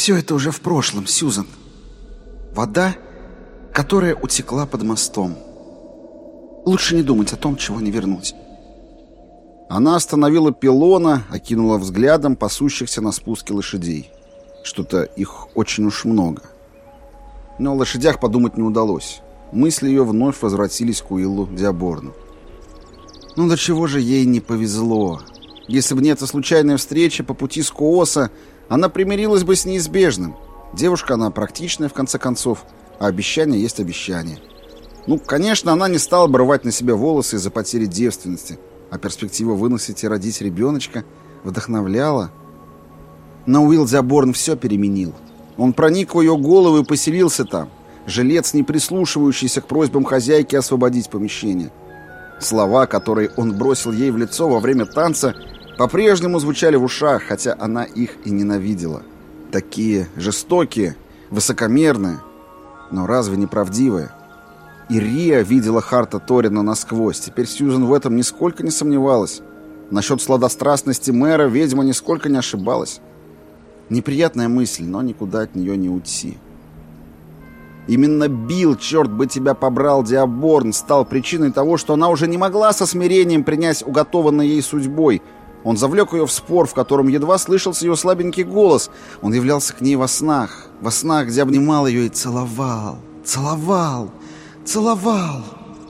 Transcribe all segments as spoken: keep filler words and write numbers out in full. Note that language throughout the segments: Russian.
Все это уже в прошлом, Сьюзан. Вода, которая утекла под мостом. Лучше не думать о том, чего не вернуть. Она остановила пилона, окинула взглядом пасущихся на спуске лошадей. Что-то их очень уж много. Но о лошадях подумать не удалось. Мысли ее вновь возвратились к Уиллу Диаборну. Ну до чего же ей не повезло? Если бы не эта случайная встреча по пути с Кооса, она примирилась бы с неизбежным. Девушка она практичная, в конце концов, а обещание есть обещание. Ну, конечно, она не стала бы рвать на себе волосы из-за потери девственности, а перспектива выносить и родить ребеночка вдохновляла. Но Уилл Диаборн все переменил. Он проник в ее голову и поселился там. Жилец, не прислушивающийся к просьбам хозяйки освободить помещение. Слова, которые он бросил ей в лицо во время танца, по-прежнему звучали в ушах, хотя она их и ненавидела. Такие жестокие, высокомерные, но разве не правдивые? И Риа видела Харта Торина насквозь. Теперь Сьюзан в этом нисколько не сомневалась. Насчет сладострастности мэра ведьма нисколько не ошибалась. Неприятная мысль, но никуда от нее не уйти. Именно Билл, черт бы тебя побрал, Диаборн, стал причиной того, что она уже не могла со смирением принять уготованной ей судьбой. Он завлек ее в спор, в котором едва слышался ее слабенький голос. Он являлся к ней во снах, во снах, где обнимал ее и целовал, целовал, целовал.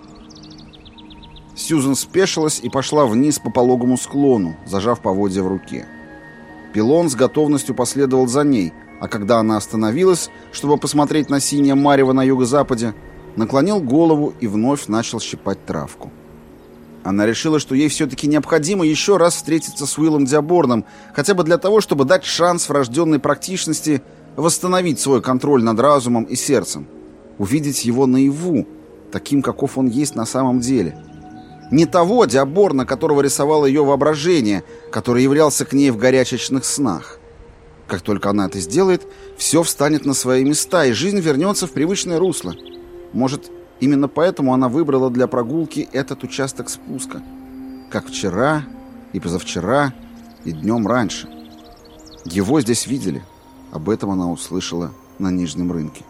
Сьюзан спешилась и пошла вниз по пологому склону, зажав поводья в руке. Пилон с готовностью последовал за ней, а когда она остановилась, чтобы посмотреть на синее марево на юго-западе, наклонил голову и вновь начал щипать травку. Она решила, что ей все-таки необходимо еще раз встретиться с Уиллом Диаборном, хотя бы для того, чтобы дать шанс врожденной практичности восстановить свой контроль над разумом и сердцем, увидеть его наяву, таким, каков он есть на самом деле. Не того Диаборна, которого рисовало ее воображение, который являлся к ней в горячечных снах. Как только она это сделает, все встанет на свои места, и жизнь вернется в привычное русло. Может, именно поэтому она выбрала для прогулки этот участок спуска. Как вчера, и позавчера, и днем раньше. Его здесь видели. Об этом она услышала на Нижнем рынке.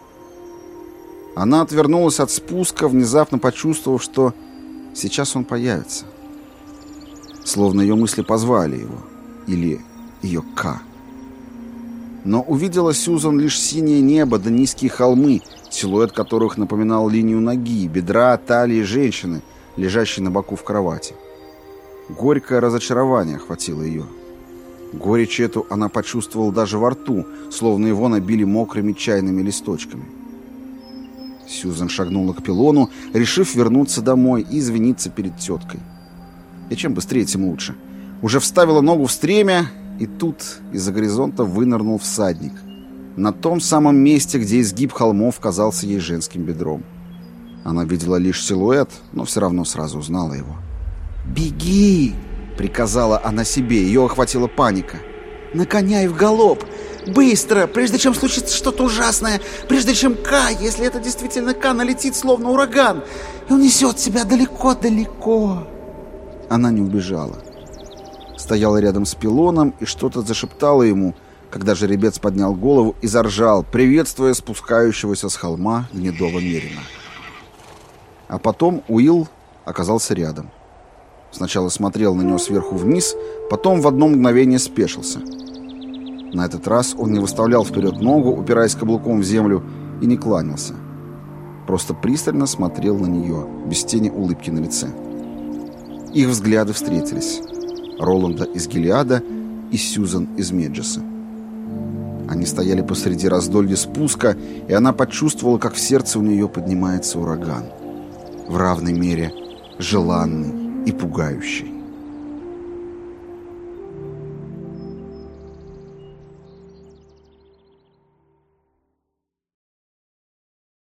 Она отвернулась от спуска, внезапно почувствовав, что сейчас он появится. Словно ее мысли позвали его. Или ее К. Но увидела Сьюзан лишь синее небо да низкие холмы, силуэт которых напоминал линию ноги, бедра, талии женщины, лежащей на боку в кровати. Горькое разочарование охватило ее. Горечь эту она почувствовала даже во рту, словно его набили мокрыми чайными листочками. Сьюзан шагнула к пилону, решив вернуться домой и извиниться перед теткой. И чем быстрее, тем лучше. Уже вставила ногу в стремя, и тут из-за горизонта вынырнул всадник. На том самом месте, где изгиб холмов казался ей женским бедром. Она видела лишь силуэт, но все равно сразу узнала его. «Беги!» — приказала она себе, ее охватила паника. «На коня и в галоп! Быстро, прежде чем случится что-то ужасное, прежде чем Ка, если это действительно Ка, налетит словно ураган и унесет себя далеко-далеко!» Она не убежала. Стояла рядом с пилоном и что-то зашептала ему, когда жеребец поднял голову и заржал, приветствуя спускающегося с холма гнедого мерина. А потом Уилл оказался рядом. Сначала смотрел на него сверху вниз, потом в одно мгновение спешился. На этот раз он не выставлял вперед ногу, упираясь каблуком в землю, и не кланялся. Просто пристально смотрел на нее, без тени улыбки на лице. Их взгляды встретились. Роланда из Гилеада и Сьюзан из Меджеса. Они стояли посреди раздолья спуска, и она почувствовала, как в сердце у нее поднимается ураган. В равной мере желанный и пугающий.